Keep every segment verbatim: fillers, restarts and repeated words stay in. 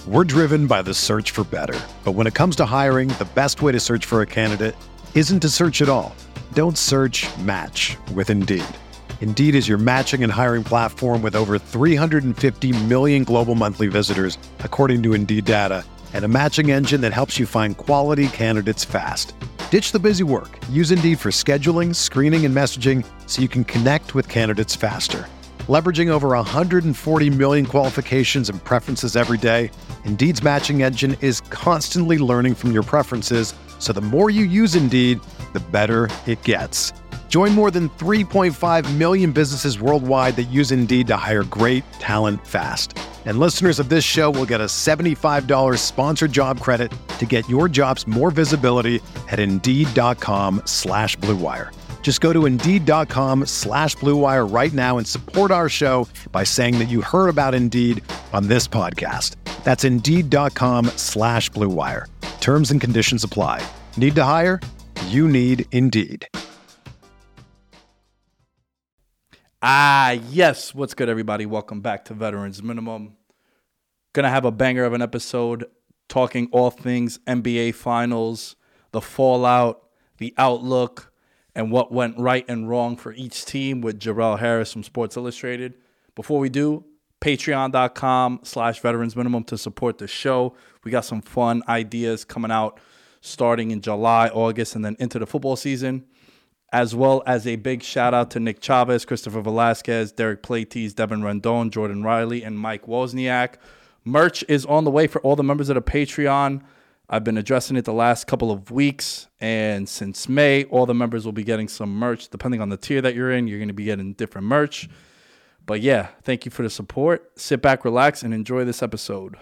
We're driven by the search for better. But when it comes to hiring, the best way to search for a candidate isn't to search at all. Don't search, match with Indeed. Indeed is your matching and hiring platform with over three hundred fifty million global monthly visitors, according to Indeed data, and a matching engine that helps you find quality candidates fast. Ditch the busy work. Use Indeed for scheduling, screening, and messaging so you can connect with candidates faster. Leveraging over one hundred forty million qualifications and preferences every day, Indeed's matching engine is constantly learning from your preferences, so the more you use Indeed, the better it gets. Join more than three point five million businesses worldwide that use Indeed to hire great talent fast. And listeners of this show will get a seventy-five dollars sponsored job credit to get your jobs more visibility at Indeed.com slash Blue Wire. Just go to Indeed.com slash Blue Wire right now and support our show by saying that you heard about Indeed on this podcast. That's Indeed.com slash Blue Wire. Terms and conditions apply. Need to hire? You need Indeed. Ah, yes. What's good, everybody? Welcome back to Veterans Minimum. Gonna have a banger of an episode talking all things N B A Finals, the fallout, the outlook, and what went right and wrong for each team with Jarrell Harris from Sports Illustrated. Before we do, patreon.com slash veterans minimum to support the show. We got some fun ideas coming out starting in July, August, and then into the football season, as well as a big shout out to Nick Chavez, Christopher Velasquez, Derek Platees, Devin Rendon, Jordan Riley, and Mike Wozniak. Merch is on the way for all the members of the Patreon. I've been addressing it the last couple of weeks, and since May, all the members will be getting some merch. Depending on the tier that you're in, you're going to be getting different merch. But yeah, thank you for the support. Sit back, relax, and enjoy this episode.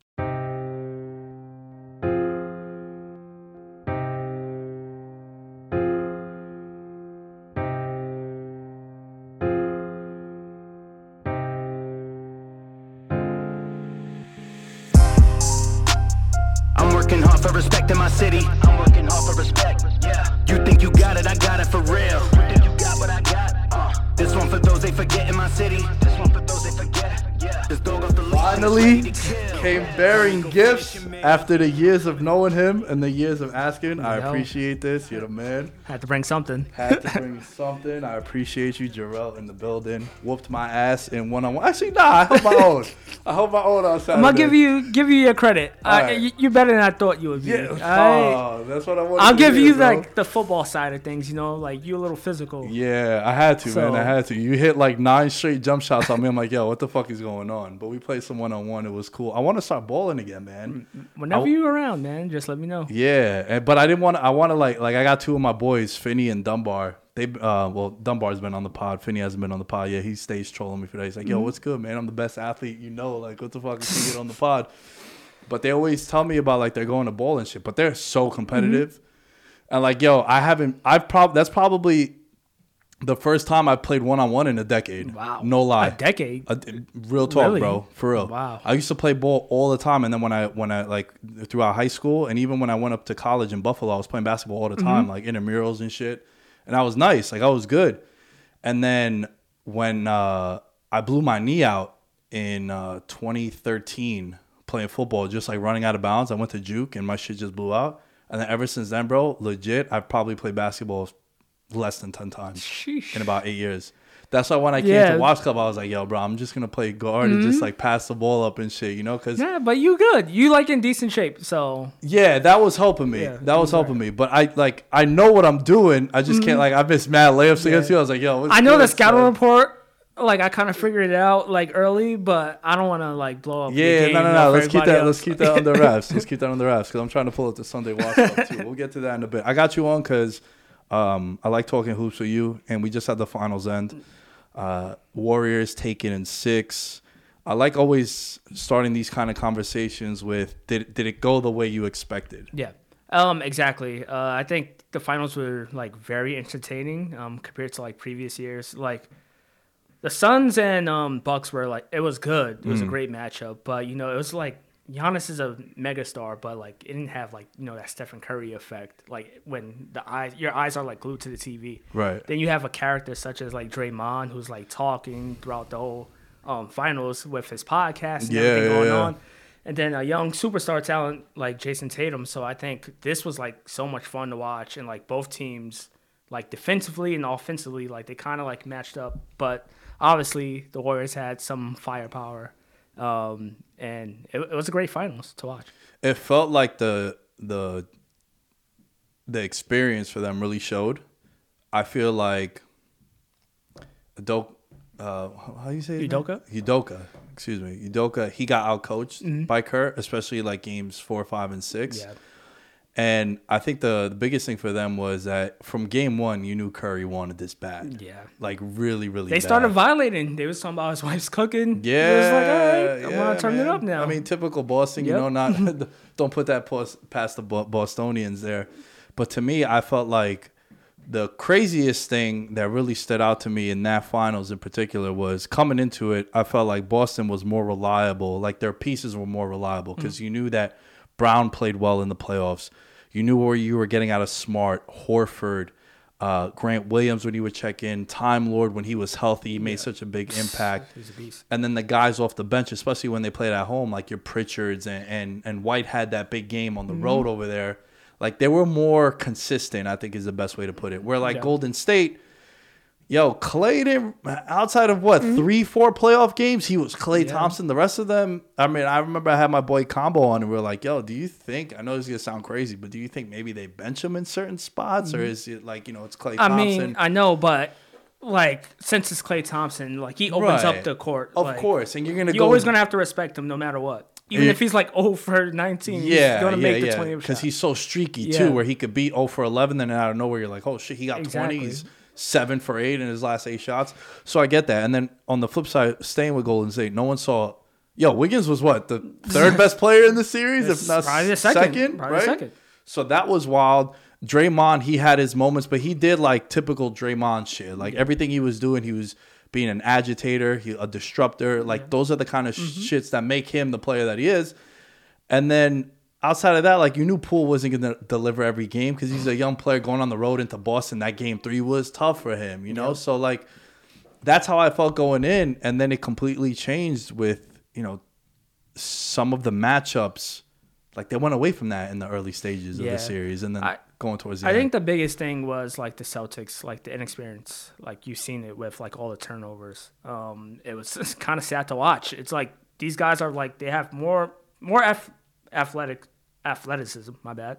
Respect in my city. I'm working hard for respect. Yeah. You think you got it, I got it for real. You think you got what I got? Uh. This one for those they forget in my city. This one for those they forget. Yeah. This dog off the leash. Finally came bearing gifts after the years of knowing him and the years of asking. I appreciate this. You're the man. Had to bring something. Had to bring something. I appreciate you, Jarrell, in the building. Whooped my ass in one-on-one. Actually, nah, I hold my own. I hold my own on Saturday. I'm going to give you give you your credit. Uh, right. you, you're better than I thought you would be. Yeah. Right. Oh, that's what I wanted I'll to give hear, you, bro. like, the football side of things, you know? Like, you're a little physical. Yeah, I had to, So- man. I had to. You hit, like, nine straight jump shots on me. I'm like, yo, what the fuck is going on? But we played some one-on-one. It was cool. I want to start balling again, man. Whenever I- you're around, man, just let me know. Yeah, and, but I didn't want to. I want to like like I got two of my boys, Finney and Dunbar. They uh well Dunbar's been on the pod. Finney hasn't been on the pod yet. He stays trolling me for that. He's like, yo, Mm-hmm. what's good, man? I'm the best athlete, you know. Like, what the fuck is he get on the pod? But they always tell me about like they're going to ball and shit. But they're so competitive, Mm-hmm. and like, yo, I haven't. I've probably that's probably the first time I played one on one in a decade. Wow. No lie. A decade? A, real talk, Really? bro. For real. Wow. I used to play ball all the time, and then when I when I like throughout high school, and even when I went up to college in Buffalo, I was playing basketball all the time, like intramurals and shit. And I was nice, like I was good. And then when uh, I blew my knee out in uh, twenty thirteen playing football, just like running out of bounds, I went to juke and my shit just blew out. And then ever since then, bro, legit, I've probably played basketball less than ten times Sheesh. in about eight years. That's why when I came Yeah. to Watch Club, I was like, yo, bro, I'm just going to play guard and just like pass the ball up and shit, you know? Because, yeah. Yeah, but you good. You, like, in decent shape, so. that was helping me. Yeah, that was you're helping me. But I like, I know what I'm doing. I just can't, like, I missed mad layups against you. I was like, yo, what's I know good? the scouting So- report. Like, I kind of figured it out, like, early, but I don't want to, like, blow up. Yeah, the game no, no, for no. Let's keep everybody that. Let's else. keep that under wraps. Let's keep that under wraps because I'm trying to pull it the Sunday Watch Club too. We'll get to that in a bit. I got you on because um, I like talking hoops with you, and we just had the finals end. Uh, Warriors taken in six. I like always starting these kind of conversations with did did it go the way you expected? Yeah, um, exactly. Uh, I think the finals were like very entertaining um, compared to like previous years. Like the Suns and um, Bucks were like it was good. It was Mm. a great matchup, but you know it was like Giannis is a megastar, but like it didn't have like you know that Stephen Curry effect. Like when the eyes, your eyes are like glued to the T V. Right. Then you have a character such as like Draymond, who's like talking throughout the whole um, finals with his podcast and Yeah, everything yeah, going yeah. on. and then a young superstar talent like Jason Tatum. So I think this was like so much fun to watch, and like both teams, like defensively and offensively, like they kind of like matched up. But obviously the Warriors had some firepower, um, and it, it was a great finals to watch. It felt like the the the experience for them really showed. I feel like Udoka, uh, how do you say his Udoka? name? Udoka, excuse me. Udoka, he got outcoached mm-hmm. by Kerr, especially like games four, five, and six. Yeah. And I think the, the biggest thing for them was that from game one, you knew Curry wanted this bad. Yeah. Like really, really They bad. started violating. They was talking about his wife's cooking. Yeah. It was like, all right, yeah, I want to turn man. it up now. I mean, typical Boston, you Yep. know, not don't put that past the Bostonians there. But to me, I felt like the craziest thing that really stood out to me in that finals in particular was coming into it, I felt like Boston was more reliable. Like their pieces were more reliable because mm-hmm. you knew that Brown played well in the playoffs. You knew where you were getting out of Smart, Horford, uh, Grant Williams when he would check in, Time Lord when he was healthy. He made yeah. such a big impact. He's a beast. And then the guys off the bench, especially when they played at home, like your Pritchards and, and, and White had that big game on the mm-hmm. road over there. Like, they were more consistent, I think is the best way to put it. Where, like, yeah. Golden State, yo, Klay didn't, outside of, what, mm-hmm. three, four playoff games, he was Klay yeah. Thompson. The rest of them, I mean, I remember I had my boy Combo on, and we were like, yo, do you think, I know this is going to sound crazy, but do you think maybe they bench him in certain spots? Mm-hmm. Or is it, like, you know, it's Klay Thompson? I mean, I know, but, like, since it's Klay Thompson, like, he opens right. up the court. Of like, course, and you're going to go. You're always going to have to respect him no matter what. Even if he's like oh for nineteen, yeah, he's going to yeah, make the yeah. twenty Because he's so streaky, yeah. too, where he could be oh for eleven, then out of nowhere, you're like, oh, shit, he got exactly. twenty. He's seven for eight in his last eight shots. So I get that. And then on the flip side, staying with Golden State, no one saw, yo, Wiggins was what, the third best player in the series? if not probably the second, second probably right? the second. So that was wild. Draymond, he had his moments, but he did like typical Draymond shit. Like yeah. everything he was doing, he was being an agitator, he, a disruptor. Like yeah. those are the kind of mm-hmm. shits that make him the player that he is. And then outside of that, like you knew Poole wasn't going to deliver every game because he's a young player going on the road into Boston. That game three was tough for him, you know? Yeah. So, like, that's how I felt going in. And then it completely changed with, you know, some of the matchups. Like, they went away from that in the early stages yeah. of the series and then I, going towards the I end. think the biggest thing was, like, the Celtics, like, the inexperience. Like, you've seen it with, like, all the turnovers. Um, it was kind of sad to watch. It's like these guys are, like, they have more more F. athletic athleticism my bad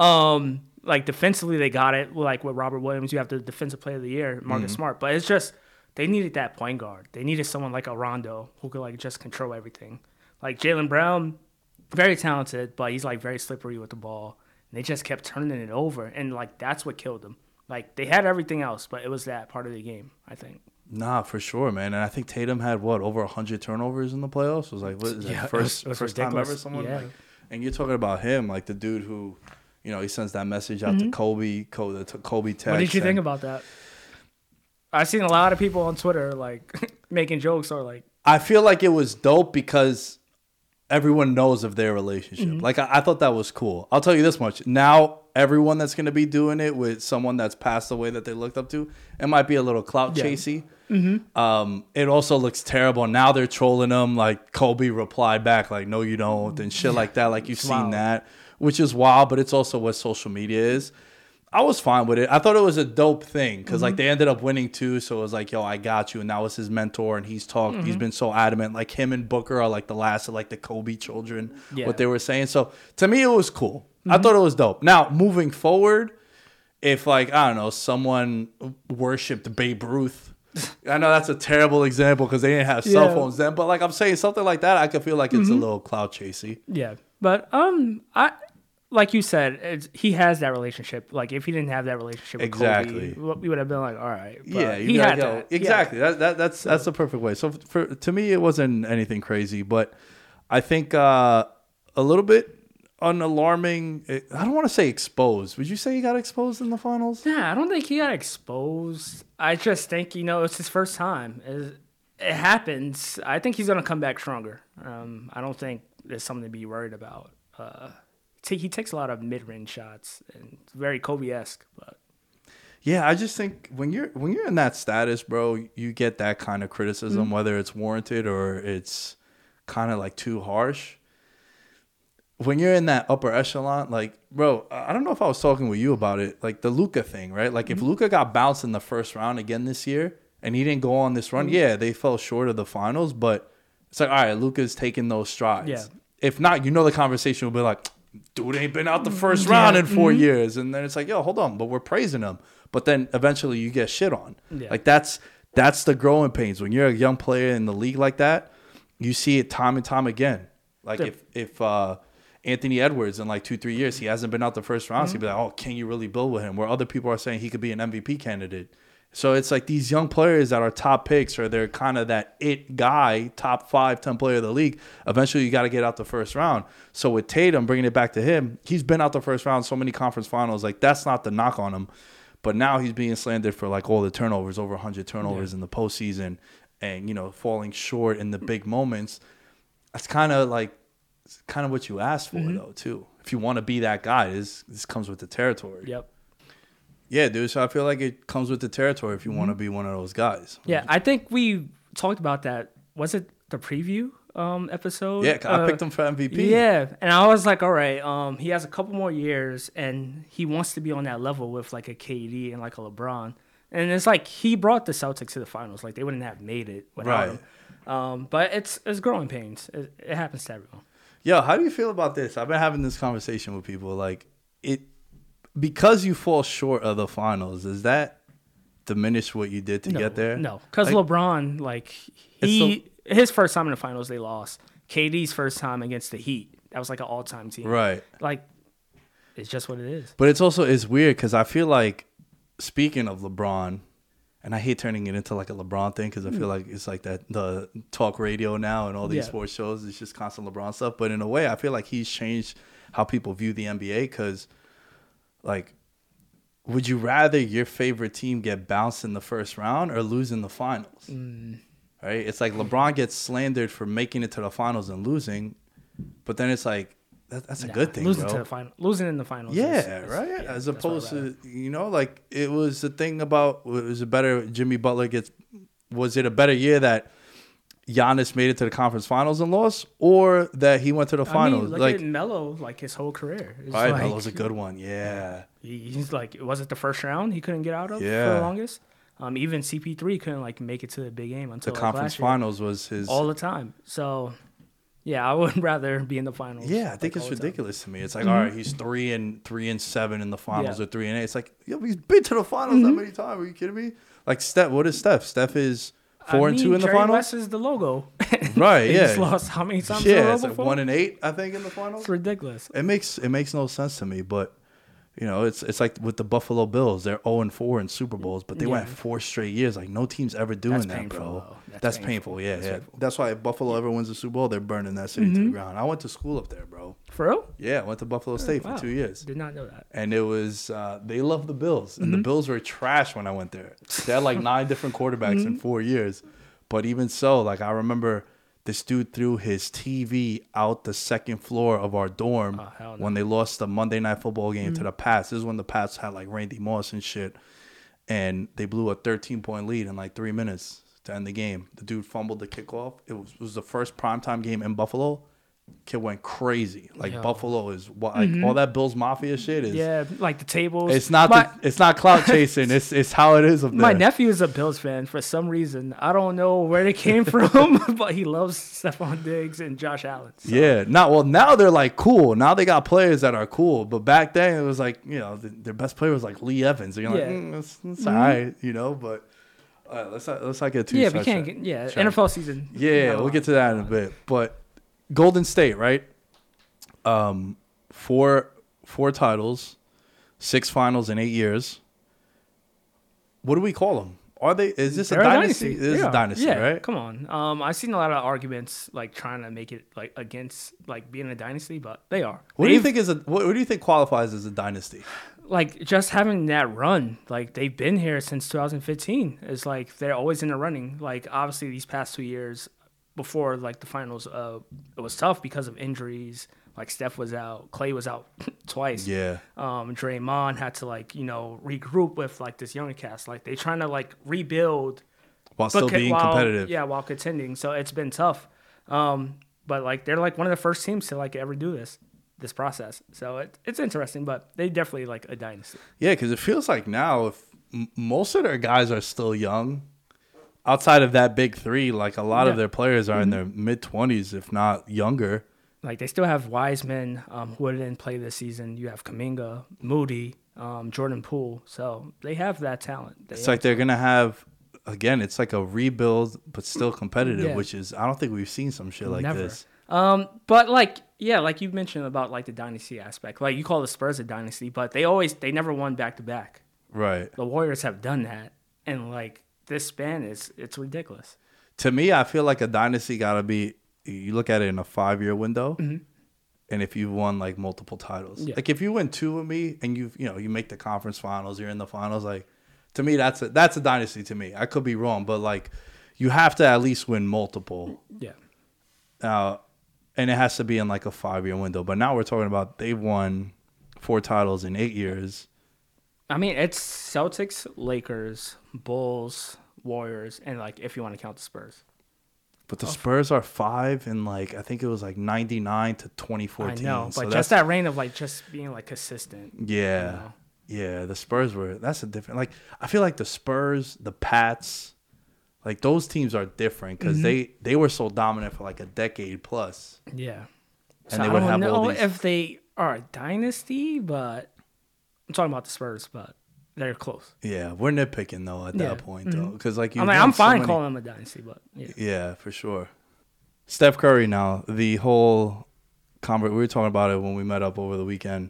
um like defensively they got it, like with Robert Williams you have the defensive player of the year Marcus mm-hmm. Smart, but it's just they needed that point guard. They needed someone like a Rondo who could like just control everything. Like Jaylen Brown, very talented, but he's like very slippery with the ball, and they just kept turning it over, and like that's what killed them. Like they had everything else, but it was that part of the game, I think. Nah, for sure, man. And I think Tatum had, what, over one hundred turnovers in the playoffs? It was like, what is yeah, that, first, it was, it was first time ever someone? Yeah. Like, and you're talking about him, like the dude who, you know, he sends that message out mm-hmm. to Kobe, Kobe, to Kobe text. What did you think about that? I've seen a lot of people on Twitter, like, making jokes or, like... I feel like it was dope because everyone knows of their relationship. Mm-hmm. Like, I, I thought that was cool. I'll tell you this much. Now, everyone that's going to be doing it with someone that's passed away that they looked up to, it might be a little clout yeah. chasey. Mm-hmm. Um, it also looks terrible. Now they're trolling them. Like Kobe replied back, like, no, you don't, and shit like that. Like, you've it's seen wild. that, which is wild, but it's also what social media is. I was fine with it. I thought it was a dope thing because, mm-hmm. like, they ended up winning too. So it was like, yo, I got you. And that was his mentor, and he's talked. Mm-hmm. He's been so adamant. Like, him and Booker are like the last of like the Kobe children, yeah. what they were saying. So to me, it was cool. Mm-hmm. I thought it was dope. Now, moving forward, if, like, I don't know, someone worshipped Babe Ruth. I know that's a terrible example because they didn't have cell yeah. phones then, but like I'm saying, something like that, I could feel like it's mm-hmm. a little clout chasey. Yeah, but um, I like you said, it's, he has that relationship. Like if he didn't have that relationship with exactly. Kobe, we would have been like, all right. But yeah, he had like, that. Exactly. Yeah. That, that that's so. that's the perfect way. So for to me, it wasn't anything crazy, but I think uh, a little bit. An alarming, I don't want to say exposed. Would you say he got exposed in the finals? Yeah, I don't think he got exposed. I just think, you know, it's his first time. It, it happens. I think he's going to come back stronger. Um, I don't think there's something to be worried about. Uh, t- he takes a lot of mid-range shots and it's very Kobe-esque. But yeah, I just think when you're when you're in that status, bro, you get that kind of criticism, mm-hmm. whether it's warranted or it's kind of like too harsh. when you're in that upper echelon, like, bro, I don't know if I was talking with you about it, like the Luka thing, right? Like, mm-hmm. if Luka got bounced in the first round again this year and he didn't go on this run, mm-hmm. yeah, they fell short of the finals, but it's like, all right, Luka's taking those strides. Yeah. If not, you know, the conversation will be like, dude ain't been out the first round yeah. in four mm-hmm. years. And then it's like, yo, hold on, but we're praising him. But then eventually you get shit on. Yeah. Like, that's that's the growing pains. When you're a young player in the league like that, you see it time and time again. Like, yeah. if, if, uh, Anthony Edwards in like two, three years, he hasn't been out the first round. Mm-hmm. So you'd be like, oh, can you really build with him? Where other people are saying he could be an M V P candidate. So it's like these young players that are top picks, or they're kind of that it guy, top five, ten player of the league. Eventually, you got to get out the first round. So with Tatum, bringing it back to him, he's been out the first round, so many conference finals. Like, that's not the knock on him. But now he's being slandered for like all the turnovers, over one hundred turnovers yeah. in the postseason, and, you know, falling short in the big moments. That's kind of like, it's kind of what you asked for, mm-hmm. though, too. If you want to be that guy, this this comes with the territory. Yep. Yeah, dude. So I feel like it comes with the territory if you mm-hmm. want to be one of those guys. Yeah, I think we talked about that. Was it the preview um, episode? Yeah, I uh, picked him for M V P. Yeah, and I was like, all right, um, he has a couple more years, and he wants to be on that level with like a K D and like a LeBron. And it's like he brought the Celtics to the finals. Like, they wouldn't have made it without right. him. Um, but it's it's growing pains. It, it happens to everyone. Yo, how do you feel about this? I've been having this conversation with people. Like, it because you fall short of the finals, does that diminish what you did to no, get there? No, because like, LeBron, like, he so, his first time in the finals, they lost. K D's first time against the Heat, that was like an all-time team. Right. Like, it's just what it is. But it's also, it's weird because I feel like, speaking of LeBron, and I hate turning it into like a LeBron thing because I feel like it's like that the talk radio now and all these yeah. sports shows. It's just constant LeBron stuff. But in a way, I feel like he's changed how people view the N B A because, like, would you rather your favorite team get bounced in the first round or lose in the finals? Mm. Right? It's like LeBron gets slandered for making it to the finals and losing, but then it's like, That, that's a nah, good thing, losing bro. to the final, losing in the finals. Yeah, is, is, right. Yeah, As opposed to, you know, like, it was the thing about, was it better Jimmy Butler gets, was it a better year that Giannis made it to the conference finals and lost, or that he went to the I finals? Mean, look like at Melo, like his whole career. It's right, like, Melo's a good one. Yeah, he, he's like, was it the first round he couldn't get out of yeah. for the longest? Um, even C P three couldn't like make it to the big game until the like, conference last year. finals was his all the time. So. Yeah, I would rather be in the finals. Yeah, I think like it's ridiculous to me. It's like, mm-hmm. all right, he's three and three and seven in the finals, yeah. or three and eight. It's like, yo, he's been to the finals mm-hmm. that many times. Are you kidding me? Like, Steph, what is Steph? Steph is four I and mean, two in the Jerry finals. West is the logo, right? He Yeah, just lost how many times? Yeah, it's like one and eight, I think, in the finals. It's ridiculous. It makes it makes no sense to me, but. You know, it's it's like with the Buffalo Bills. They're oh and four in Super Bowls, but they yeah. went four straight years. Like, no team's ever doing That's that, painful, bro. That's, That's painful. painful. Yeah, That's yeah. painful. That's why if Buffalo ever wins the Super Bowl, they're burning that city mm-hmm. to the ground. I went to school up there, bro. For real? Yeah, I went to Buffalo State wow. for two years. Did not know that. And it was, uh, they loved the Bills. And mm-hmm. the Bills were trash when I went there. They had like nine different quarterbacks mm-hmm. in four years. But even so, like, I remember this dude threw his T V out the second floor of our dorm oh, no. when they lost the Monday Night Football game mm-hmm. to the Pats. This is when the Pats had like Randy Moss and shit. And they blew a thirteen-point lead in like three minutes to end the game. The dude fumbled the kickoff. It was, it was the first primetime game in Buffalo. Kid went crazy. Like, Yo. Buffalo is like mm-hmm. all that Bills Mafia shit is. Yeah, like the tables. It's not my, the, it's not clout chasing. it's it's how it is up there. My nephew is a Bills fan for some reason. I don't know where they came from, but he loves Stephon Diggs and Josh Allen. So. Yeah, not well. Now they're like cool. Now they got players that are cool. But back then it was like, you know, the, their best player was like Lee Evans. And you're yeah. like, mm, that's, that's mm-hmm. all right, you know. But all right, let's not, let's not get too. Yeah, we can't. Get, yeah, N F L season. Yeah, we'll get to that in a bit. But Golden State, right? Um, four four titles, six finals in eight years. What do we call them? Are they? Is this They're a dynasty? dynasty. This yeah. is a dynasty, yeah. right? Come on. Um, I've seen a lot of arguments like trying to make it like against like being a dynasty, but they are. What They've, do you think is a? What, what do you think qualifies as a dynasty? Like, just having that run, like they've been here since two thousand fifteen. It's like they're always in the running. Like, obviously these past two years before like the finals, uh, it was tough because of injuries. Like, Steph was out, Clay was out twice. Yeah. Um, Draymond had to like you know regroup with like this younger cast. Like, they trying to like rebuild while still co- being while, competitive. Yeah, while contending. So it's been tough. Um, but like they're like one of the first teams to like ever do this. this process. So it, it's interesting, but they definitely like a dynasty. Yeah, because it feels like now if m- most of their guys are still young, outside of that big three, like a lot Yeah. of their players are in their mid twenties, if not younger. Like they still have Wiseman, um, who didn't play this season. You have Kuminga, Moody, um, Jordan Poole. So they have that talent. They It's like they're gonna have again. It's like a rebuild, but still competitive, Yeah. which is I don't think we've seen some shit like Never. this. Um, but like, yeah, like you mentioned about like the dynasty aspect. Like you call the Spurs a dynasty, but they always they never won back to back. Right. The Warriors have done that, and like this span is it's ridiculous. To me, I feel like a dynasty gotta be. You look at it in a five year window, and if you've won like multiple titles, Yeah. like if you win two with me and you you know you make the conference finals, you're in the finals. Like to me, that's a that's a dynasty to me. I could be wrong, but like you have to at least win multiple. Yeah. Uh, and it has to be in like a five year window. But now we're talking about they've won four titles in eight years. I mean, it's Celtics, Lakers, Bulls, Warriors, and like if you want to count the Spurs. But the Spurs are five in like I think it was like ninety-nine to twenty I fourteen. know, So but that's- just that reign of like just being like consistent. Yeah. you know? Yeah, the Spurs were that's a different like I feel like the Spurs, the Pats, like those teams are different because Mm-hmm. they they were so dominant for like a decade plus. Yeah. And So they I would don't have know all these if they are a dynasty, but I'm talking about the Spurs, but they're close. Yeah, we're nitpicking though at Yeah. that point though because like you I mean, I'm fine calling them a dynasty, but yeah. Yeah, for sure. Steph Curry now, the whole conver- we were talking about it when we met up over the weekend.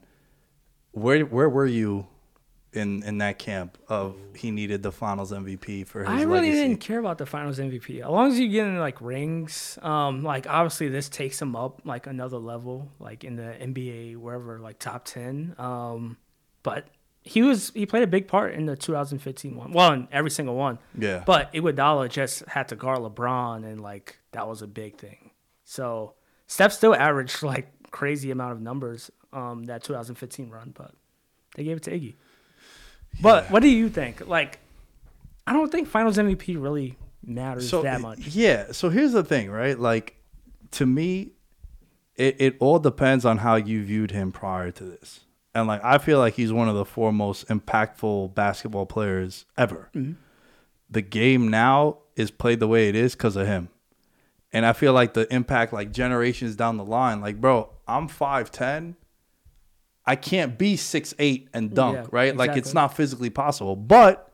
Where where were you in in that camp of he needed the Finals M V P for his I really legacy? didn't care about the Finals M V P. As long as you get in like rings, um, like obviously this takes him up like another level, like in the N B A, wherever, like top ten. Um, but he was he played a big part in the two thousand fifteen one. Well, in every single one. Yeah. But Iguodala just had to guard LeBron, and like that was a big thing. So Steph still averaged like crazy amount of numbers um that two thousand fifteen run, but they gave it to Iggy. But what do you think? Like, I don't think Finals M V P really matters so that much. Yeah. So here's the thing, right? Like, to me, it, it all depends on how you viewed him prior to this. And like, I feel like he's one of the foremost impactful basketball players ever. Mm-hmm. The game now is played the way it is because of him. And I feel like the impact, like generations down the line, like, bro, I'm five ten. I can't be six eight and dunk, Yeah, right? Like, it's exactly. not physically possible. But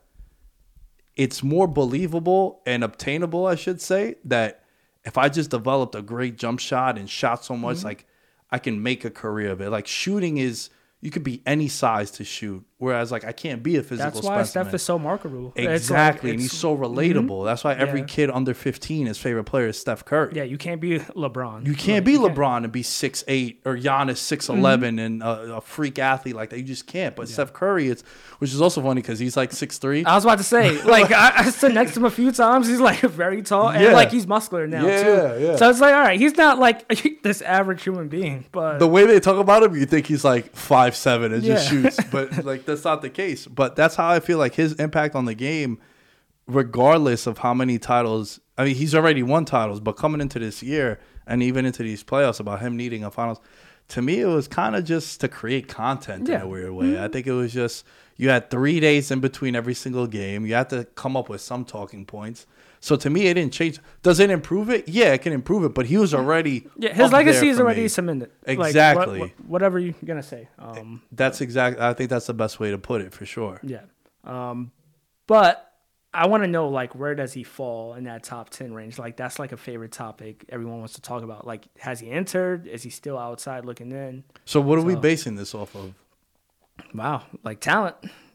it's more believable and obtainable, I should say, that if I just developed a great jump shot and shot so much, Mm-hmm. like, I can make a career of it. Like, shooting is, you could be any size to shoot. Whereas, like, I can't be a physical That's why specimen. Steph is so marketable. It's like- Exactly, and he's it's- so relatable. That's why every Yeah. kid under fifteen, his favorite player is Steph Curry. Yeah, you can't be LeBron. You can't Like, be you can't. LeBron and be six eight or Giannis six eleven and a, a freak athlete like that. You just can't. But Steph Curry, it's which is also funny because he's like six three. I was about to say, like, I, I stood next to him a few times. He's like very tall and Yeah. like he's muscular now Yeah, too. yeah. So it's like, all right, he's not like this average human being, but The way they talk about him, you think he's like five seven and just Yeah. shoots, but like that's not the case. But that's how I feel like his impact on the game, regardless of how many titles. I mean, he's already won titles, but coming into this year and even into these playoffs, about him needing a finals, to me, it was kind of just to create content in Yeah. a weird way. I think it was just you had three days in between every single game. You had to come up with some talking points. So to me, it didn't change. Does it improve it? Yeah, it can improve it. But he was already yeah, his up legacy there is for already me. cemented. Like, what- Exactly. what- whatever you're gonna say. Um, That's exact. I think that's the best way to put it for sure. Yeah. Um, but I want to know, like, where does he fall in that top ten range? Like, that's like a favorite topic everyone wants to talk about. Like, has he entered? Is he still outside looking in? So what are we So- basing this off of? Wow, like talent.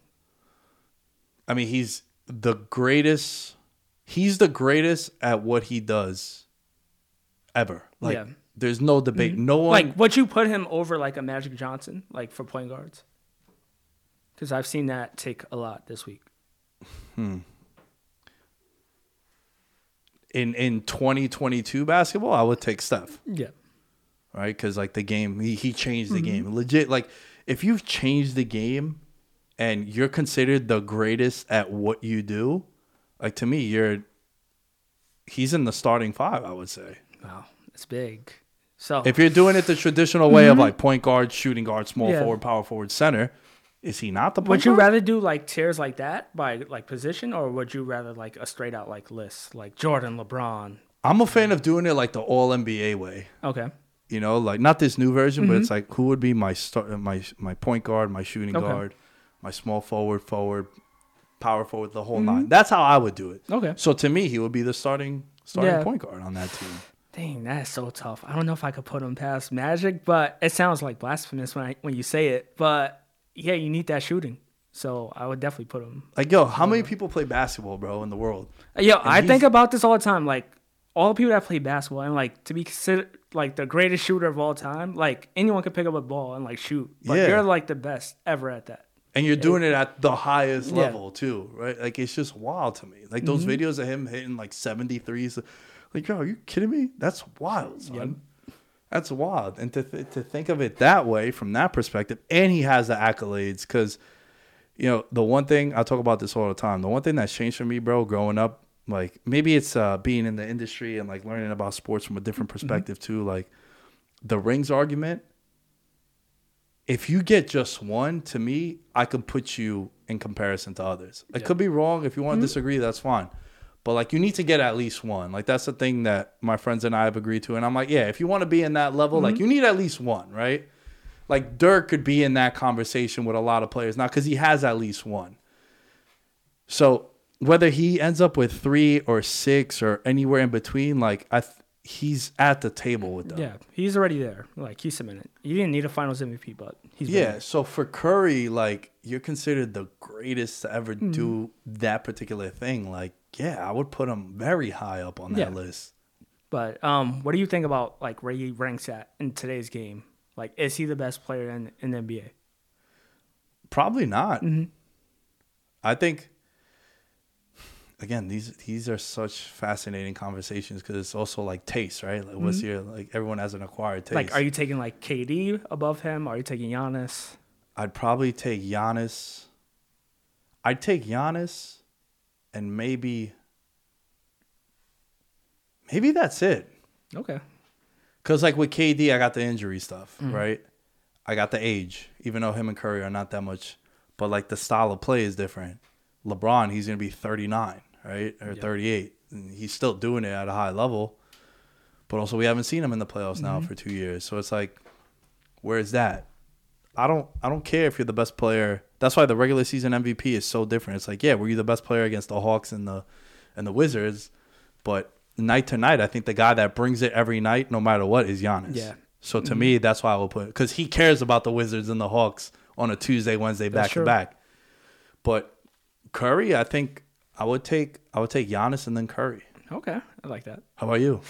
I mean, he's the greatest. He's the greatest at what he does ever. Like, Yeah. there's no debate. No one. Like, would you put him over like a Magic Johnson, like for point guards? Because I've seen that take a lot this week. in in twenty twenty-two basketball, I would take Steph. Yeah. Right? Because like the game, he, he changed the Mm-hmm. game. Legit, like if you've changed the game and you're considered the greatest at what you do, like to me, you're he's in the starting five, I would say. Wow, it's big. So If you're doing it the traditional way of like point guard, shooting guard, small Yeah. forward, power forward, center, is he not the point would you guard? rather do like tiers like that by like position, or would you rather like a straight out like list, like Jordan, LeBron? I'm a fan of doing it like the all N B A way. Okay. You know, like not this new version, but it's Mm-hmm. like who would be my start, my my point guard, my shooting Okay. guard, my small forward, forward, power forward, the whole nine. That's how I would do it. Mm-hmm. Okay. So to me, he would be the starting starting Yeah. point guard on that team. Dang, that is so tough. I don't know if I could put him past Magic, but it sounds like blasphemous when I when you say it. But yeah, you need that shooting. So I would definitely put him. Like, yo, how many people play basketball, bro, in the world? Yo, I he's- think about this all the time. Like all the people that play basketball and like to be considered like the greatest shooter of all time, like anyone could pick up a ball and like shoot. But Yeah. you're like the best ever at that. And you're doing it at the highest Yeah. level too, right? Like it's just wild to me. Like those Mm-hmm. videos of him hitting like seventy-threes. Like, yo, are you kidding me? That's wild, son. That's wild. And to th- to think of it that way from that perspective, and he has the accolades because, you know, the one thing I talk about this all the time. The one thing that's changed for me, bro, growing up, like maybe it's uh, being in the industry and like learning about sports from a different perspective too. Like the rings argument. If you get just one, to me, I could put you in comparison to others. I could be wrong. If you want to disagree, that's fine. But like, you need to get at least one. Like, that's the thing that my friends and I have agreed to. And I'm like, yeah, if you want to be in that level, like, you need at least one, right? Like, Dirk could be in that conversation with a lot of players now because he has at least one. So whether he ends up with three or six or anywhere in between, like, I th- he's at the table with them. Yeah, he's already there. Like he's cemented. You didn't need a Finals M V P, but he's been Yeah, there. so for Curry, like, you're considered the greatest to ever Mm-hmm. do that particular thing. Like, yeah, I would put him very high up on that Yeah. list. But um, what do you think about like where he ranks at in today's game? Like, is he the best player in in the N B A? Probably not. Mm-hmm. I think, again, these these are such fascinating conversations because it's also like taste, right? Like, what's your, like, everyone has an acquired taste. Mm-hmm. Like, are you taking like K D above him? Are you taking Giannis? I'd probably take Giannis. I'd take Giannis and maybe, maybe that's it. Okay. Because, like, with K D, I got the injury stuff, Mm-hmm. right? I got the age, even though him and Curry are not that much. But, like, the style of play is different. LeBron, he's going to be thirty-nine, right? Or thirty-eight. And he's still doing it at a high level. But also, we haven't seen him in the playoffs now Mm-hmm. for two years. So, it's like, where's that? I don't I don't care if you're the best player. That's why the regular season M V P is so different. It's like, yeah, were you the best player against the Hawks and the and the Wizards? But night to night, I think the guy that brings it every night, no matter what, is Giannis. Yeah. So to me, that's why I will put, because he cares about the Wizards and the Hawks on a Tuesday, Wednesday, back true. to back. But Curry, I think I would take I would take Giannis and then Curry. Okay, I like that. How about you?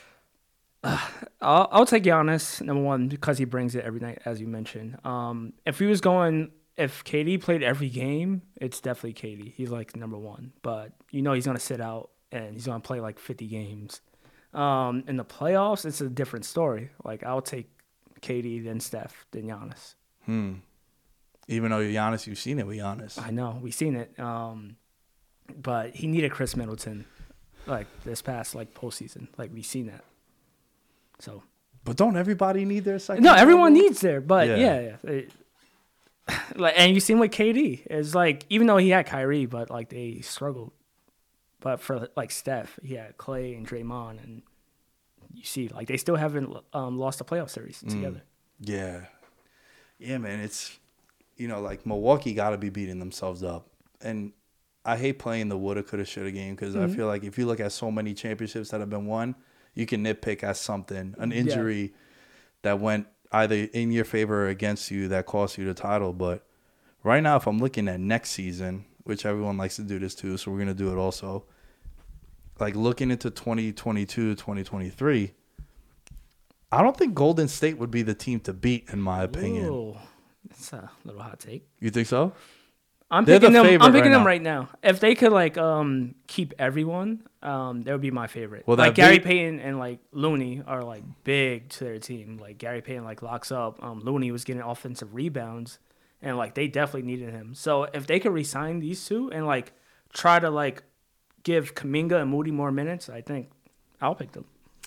I'll, I'll take Giannis, number one, because he brings it every night, as you mentioned. Um, if he was going, if K D played every game, it's definitely K D. He's like number one. But you know he's going to sit out and he's going to play like fifty games. Um, in the playoffs, it's a different story. Like, I'll take K D, then Steph, then Giannis. Even though you're Giannis, you've seen it with Giannis. I know, we've seen it. Um, but he needed Chris Middleton, like, this past, like, postseason. Like, we've seen that. So... But don't everybody need their second? No, everyone level? needs there, but Yeah. yeah, yeah. It- like, and you seen with K D, it's like even though he had Kyrie, but like they struggled. But for like Steph, he had Clay and Draymond, and you see, like they still haven't um, lost a playoff series together. Yeah. Yeah, man. It's, you know, like Milwaukee got to be beating themselves up. And I hate playing the woulda, coulda, shoulda game because I feel like if you look at so many championships that have been won, you can nitpick at something, an injury that went either in your favor or against you that cost you the title. But right now, if I'm looking at next season, which everyone likes to do this too, so we're going to do it also, like looking into twenty twenty-two, twenty twenty-three, I don't think Golden State would be the team to beat, in my opinion. Whoa, that's a little hot take. You think so? I'm They're picking the them. favorite I'm picking right them now. right now. If they could like um keep everyone, um that would be my favorite. Well, like that Gary big- Payton and like Looney are like big to their team. Like Gary Payton like locks up. Um, Looney was getting offensive rebounds, and like they definitely needed him. So if they could re-sign these two and like try to like give Kuminga and Moody more minutes, I think I'll pick them.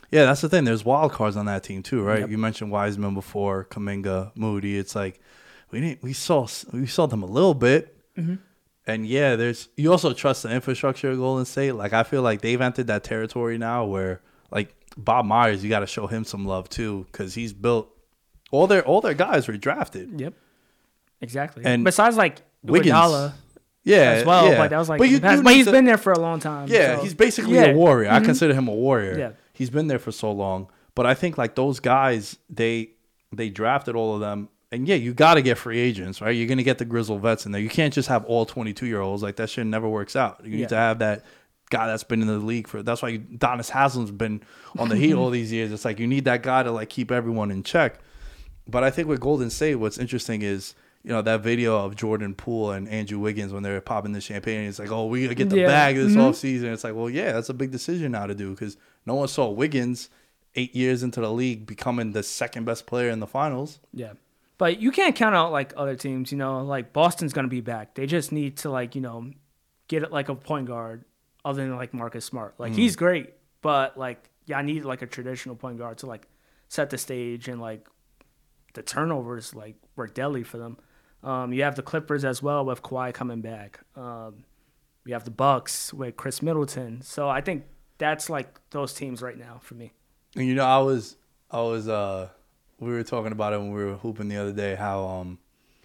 Yeah, that's the thing. There's wild cards on that team too, right? Yep. You mentioned Wiseman before, Kuminga, Moody. It's like we didn't we saw we saw them a little bit, Mm-hmm. and yeah, there's you also trust the infrastructure of Golden State. Like I feel like they've entered that territory now where like Bob Myers, you got to show him some love too because he's built all their all their guys were drafted. Yep. Exactly. And And besides like Wiggins. Iguodala Yeah, as well, yeah. but that was like but, you in the past. do But need he's to- been there for a long time. Yeah, so- he's basically Yeah. a warrior. I Mhm. consider him a warrior. Yeah. He's been there for so long. But I think like those guys, they they drafted all of them. And yeah, you got to get free agents, right? You're going to get the grizzled vets in there. You can't just have all twenty-two-year-olds. Like that shit never works out. You Yeah. need to have that guy that's been in the league for. That's why you, Donis Haslam's been on the Heat all these years. It's like you need that guy to like keep everyone in check. But I think with Golden State, what's interesting is, you know, that video of Jordan Poole and Andrew Wiggins when they were popping the champagne. It's like, oh, we gotta get the Yeah. bag this Mhm. offseason. It's like, well, yeah, that's a big decision now to do because no one saw Wiggins eight years into the league becoming the second best player in the finals. Yeah. But you can't count out like other teams, you know, like Boston's going to be back. They just need to like, you know, get it like a point guard other than like Marcus Smart. Like he's great, but like, yeah, I need like a traditional point guard to like set the stage and like the turnovers like were deadly for them. Um, you have the Clippers as well with Kawhi coming back. Um, you have the Bucks with Chris Middleton. So I think that's like those teams right now for me. And you know, I was, I was, uh, we were talking about it when we were hooping the other day. How um,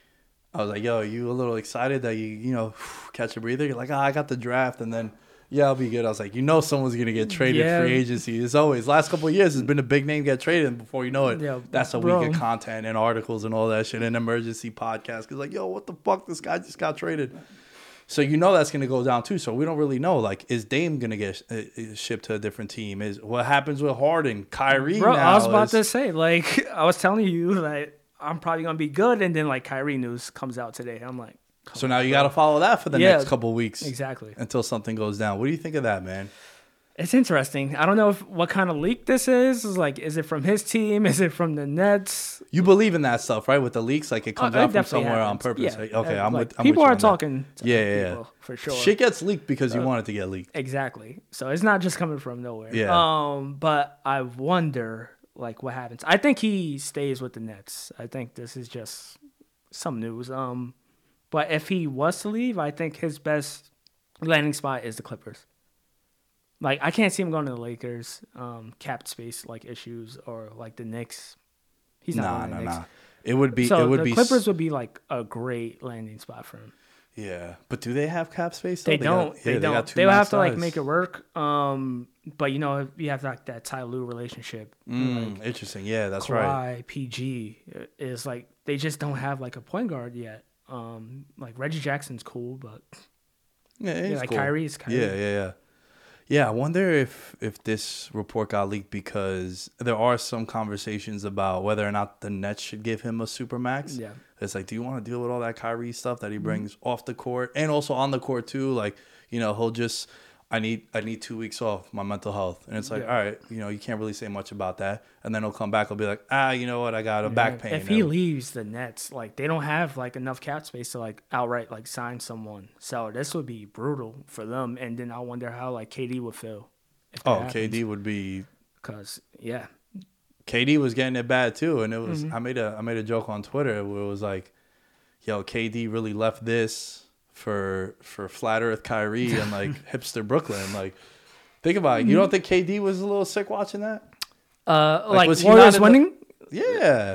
I was like, "Yo, you a little excited that you, you know, catch a breather?" You're like, "Ah, I got the draft, and then yeah, I'll be good." I was like, "You know, someone's gonna get traded Yeah. free agency. It's always last couple of years, it's been a big name get traded, and before you know it, Yeah, that's a bro. week of content and articles and all that shit, and emergency podcast. Cause like, yo, what the fuck? This guy just got traded." So you know that's gonna go down too. So we don't really know. Like, is Dame gonna get uh, shipped to a different team? Is what happens with Harden, Kyrie? Bro, now I was about is- to say, like, I was telling you that I'm probably gonna be good, and then like Kyrie news comes out today. I'm like, come So on, now you bro. got to follow that for the Yeah, next couple of weeks. Exactly. Until something goes down. What do you think of that, man? It's interesting. I don't know if what kind of leak this is. Is like, is it from his team? Is it from the Nets? You believe in that stuff, right? With the leaks, like it comes Uh, it out from definitely somewhere on happens. purpose. Yeah. Right? Okay, Uh, I'm like, with. I'm people with you are on that. talking. To Yeah, yeah, yeah. people, for sure. Shit gets leaked because you Uh, want it to get leaked. Exactly. So it's not just coming from nowhere. Yeah. Um, but I wonder like what happens. I think he stays with the Nets. I think this is just some news. Um, but if he was to leave, I think his best landing spot is the Clippers. Like I can't see him going to the Lakers. Um, cap space like issues or like the Knicks. He's not Nah, going to nah, the Knicks. nah. It would be. So it would the be. Clippers s- would be like a great landing spot for him. Yeah, but do they have cap space? though? They, got- don't. yeah, they, got don't. two They would have max to like guys. make it work. Um, but you know, you have like that Ty Lue relationship. Mm, interesting. Yeah, that's right. Kawhi, P G is like they just don't have like a point guard yet. Um, like Reggie Jackson's cool, but Yeah, yeah, it's like cool. Kyrie is Kyrie. Yeah, yeah, yeah. Yeah, I wonder if if this report got leaked because there are some conversations about whether or not the Nets should give him a supermax. Yeah. It's like, do you want to deal with all that Kyrie stuff that he brings off the court and also on the court too? Like, you know, he'll just, I need I need two weeks off, my mental health. And it's like, Yeah. all right, you know, you can't really say much about that. And then he'll come back, he'll be like, ah, you know what, I got a back pain. If he And- leaves the Nets, like they don't have like enough cap space to like outright like sign someone. So this would be brutal for them. And then I wonder how like K D would feel. If oh, K D would be Because yeah, K D was getting it bad too, and it was Mm-hmm. I made a I made a joke on Twitter where it was like, "Yo, K D really left this for for flat Earth Kyrie and like hipster Brooklyn." Like, think about it. You don't think K D was a little sick watching that? uh, Like, like, was he not Warriors in the- winning. Yeah.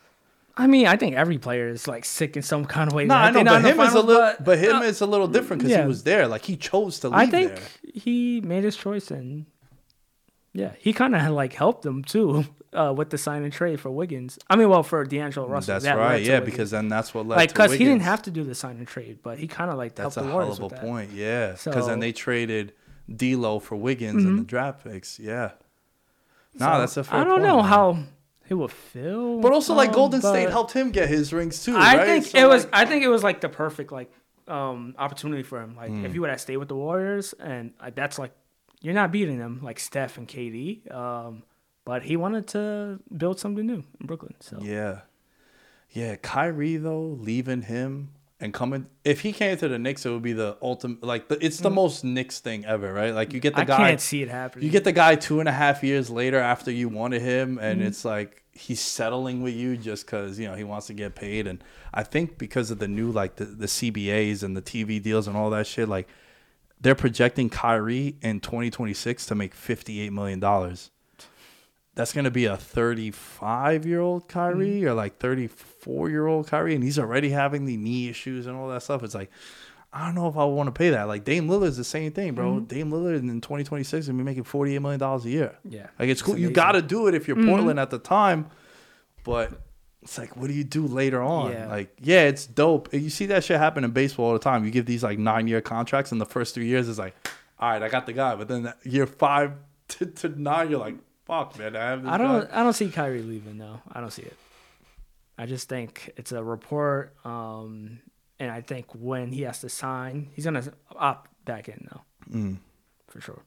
I mean, I think every player is like sick in some kind of way. No, I Like, know, they're not but in the him is a finals, little, but, but him uh, is a little different because yeah. he was there. Like he chose to leave I think there. he made his choice, and yeah, he kind of like helped them too uh, with the sign and trade for Wiggins. I mean, well, for D'Angelo Russell. That's that led right. to Yeah, Wiggins. because then that's what led like to because he didn't Wiggins. have to do the sign and trade, but he kind of like That's helped a the hell Warriors of a with that. point. Yeah, because So- Mm-hmm. then they traded D'Lo for Wiggins and the draft picks. Yeah. Nah, So, that's a fair I don't point, know man. how he would feel, But also, like um, Golden State but helped him get his rings too. I right? think So, it was. like, I think it was like the perfect like um opportunity for him. Like Hmm. if he would have stayed with the Warriors, and uh, that's like you're not beating them like Steph and K D. Um, but he wanted to build something new in Brooklyn. So yeah, yeah. Kyrie though, leaving him, and coming. If he came to the Knicks, it would be the ultimate. Like the, it's the most Knicks thing ever, right? Like you get the I guy. can't see it happening. You get the guy two and a half years later after you wanted him, and Mm-hmm. it's like he's settling with you just because you know he wants to get paid. And I think because of the new like the, the C B As and the T V deals and all that shit, like they're projecting Kyrie in twenty twenty-six to make fifty-eight million dollars. That's going to be a thirty-five-year-old Kyrie or like thirty-four-year-old Kyrie, and he's already having the knee issues and all that stuff. It's like, I don't know if I want to pay that. Like, Dame Lillard's the same thing, bro. Mm-hmm. Dame Lillard in twenty twenty-six is going to be making forty-eight million dollars a year. Yeah. Like, it's cool. It's You amazing. got to do it if you're Mm-hmm. Portland at the time, but it's like, what do you do later on? Yeah. Like, yeah, it's dope. You see that shit happen in baseball all the time. You give these, like, nine-year contracts, and the first three years is like, all right, I got the guy. But then that year five to, to nine, you're like, fuck, man, I have this I don't. guy. I don't see Kyrie leaving though. I don't see it. I just think it's a report, um, and I think when he has to sign, he's gonna opt back in though, Mm. for sure.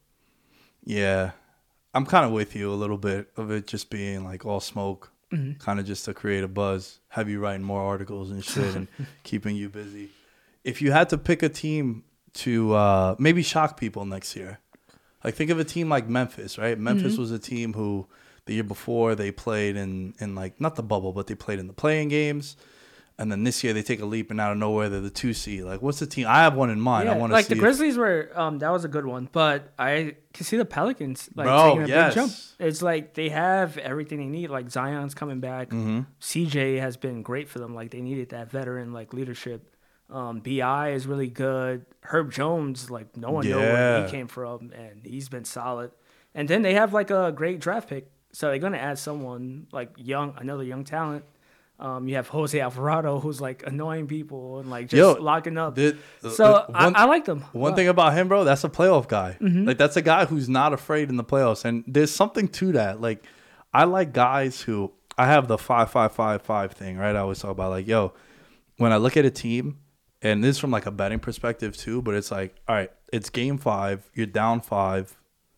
Yeah. I'm kind of with you a little bit of it just being like all smoke, Mm-hmm. kind of just to create a buzz, have you writing more articles and shit and keeping you busy. If you had to pick a team to uh, maybe shock people next year, like think of a team like Memphis, right? Memphis was a team who the year before they played in, in like, not the bubble, but they played in the playing games. And then this year they take a leap and out of nowhere they're the two seed. Like, what's the team? I have one in mind. I Yeah, want to like see the if- Grizzlies were. Um, that was a good one, but I can see the Pelicans like Bro, taking a yes. big jump. It's like they have everything they need. Like Zion's coming back. Mm-hmm. C J has been great for them. Like they needed that veteran like leadership. Um, B I is really good. Herb Jones, like no one knew where Yeah. he came from, and he's been solid. And then they have like a great draft pick, so they're gonna add someone like young, another young talent. Um, you have Jose Alvarado, who's like annoying people and like just Yo, locking up. the- so the- one- I, I like them. One thing about him, bro, that's a playoff guy. Mm-hmm. Like that's a guy who's not afraid in the playoffs, and there's something to that. Like I like guys who I have the five five five five thing, right? I always talk about like, yo, when I look at a team, and this is from like a betting perspective too, but it's like, all right, it's game five, you're down five,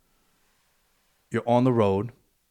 you're on the road.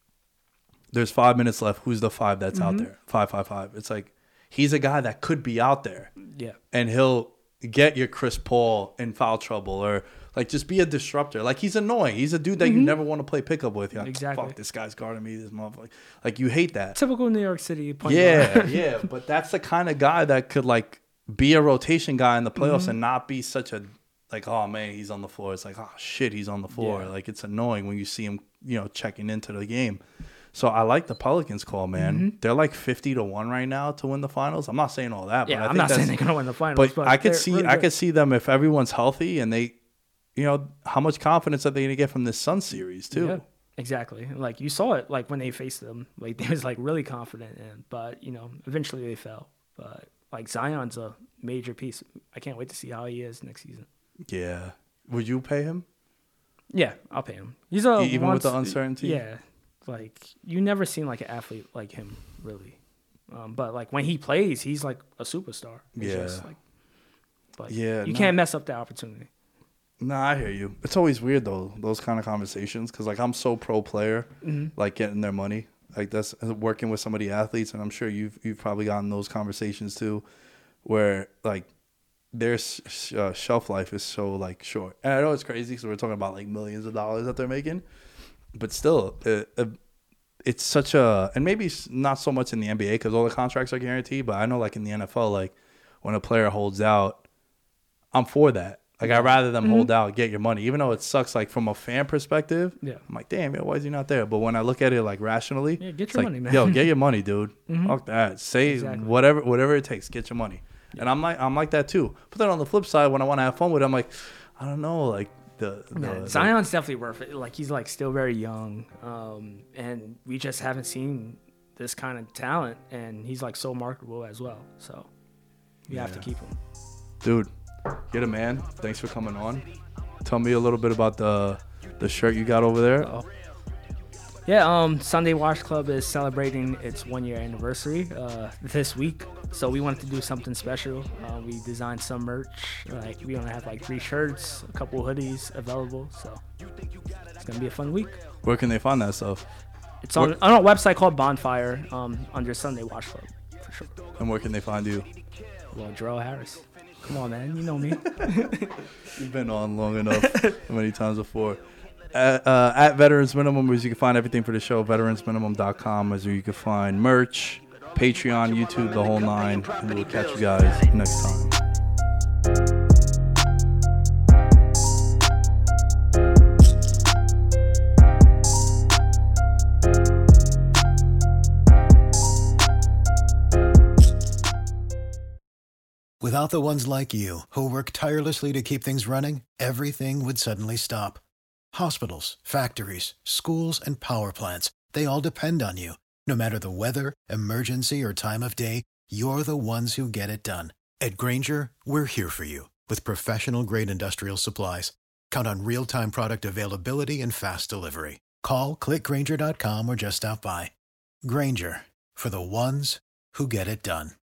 There's five minutes left. Who's the five that's Mm-hmm. out there? Five five five. It's like he's a guy that could be out there. Yeah. And he'll get your Chris Paul in foul trouble or like just be a disruptor. Like he's annoying. He's a dude that you never want to play pickup with. You're like, Exactly. fuck, this guy's guarding me. This motherfucker. Like you hate that. Typical New York City point Yeah, guard. yeah. But that's the kind of guy that could like be a rotation guy in the playoffs Mm-hmm. and not be such a like, oh man, he's on the floor. It's like, oh shit, he's on the floor. Yeah. Like it's annoying when you see him, you know, checking into the game. So I like the Pelicans call, man. Mm-hmm. They're like fifty to one right now to win the finals. I'm not saying all that, but Yeah, I I'm think not that's, saying they're gonna win the finals, but, but, I could they're see really I good. could see them if everyone's healthy and they, you know, how much confidence are they gonna get from this Sun series too? Yeah, exactly. Like you saw it, like when they faced them, like they was like really confident, in, but you know, eventually they fell. But like Zion's a major piece. I can't wait to see how he is next season. Yeah. Would you pay him? Yeah, I'll pay him. He's a E- even with the once- uncertainty? Yeah, like you never seen like an athlete like him really. Um, but like when he plays, he's like a superstar. It's Yeah. just, like, but Yeah, you no. can't mess up the opportunity. Nah, I hear you. It's always weird though, those kind of conversations, because like I'm so pro player, Mm-hmm. like getting their money, like that's working with some of the athletes, and I'm sure you've you've probably gotten those conversations too, where like their sh- uh, shelf life is so like short. And I know it's crazy because we're talking about like millions of dollars that they're making, but still, it, it, it's such a, and maybe it's not so much in the N B A because all the contracts are guaranteed, but I know like in the N F L, like when a player holds out, I'm for that. Like I'd rather them hold out, get your money, even though it sucks. Like from a fan perspective, Yeah. I'm like, damn, yo, why is he not there? But when I look at it like rationally, Yeah, get it's your like, money, man. yo, get your money, dude. Fuck that. Say Exactly. whatever, whatever it takes, get your money. And I'm like, I'm like that too. But then on the flip side, when I want to have fun with it, I'm like, I don't know, like the, the, Yeah, the- Zion's definitely worth it. Like he's like still very young, um, and we just haven't seen this kind of talent, and he's like so marketable as well. So we have to Yeah. keep him. dude, get a man. Thanks for coming on. Tell me a little bit about the the shirt you got over there. Oh. Yeah, um, Sunday Wash Club is celebrating its one year anniversary uh, this week, so we wanted to do something special. Uh, we designed some merch. Like we only have like three shirts, a couple hoodies available, so it's gonna be a fun week. Where can they find that stuff? It's on, on our website called Bonfire um, under Sunday Wash Club for sure. And where can they find you? Well, Jarrell Harris. Come on, man. You know me. You've been on long enough many times before. At, uh, at Veterans Minimum, as you can find everything for the show, veterans minimum dot com, as you can find merch, Patreon, YouTube, the whole nine. And we'll catch you guys next time. Without the ones like you, who work tirelessly to keep things running, everything would suddenly stop. Hospitals, factories, schools, and power plants, they all depend on you. No matter the weather, emergency, or time of day, you're the ones who get it done. At Grainger, we're here for you with professional-grade industrial supplies. Count on real-time product availability and fast delivery. Call, click Grainger dot com, or just stop by. Grainger, for the ones who get it done.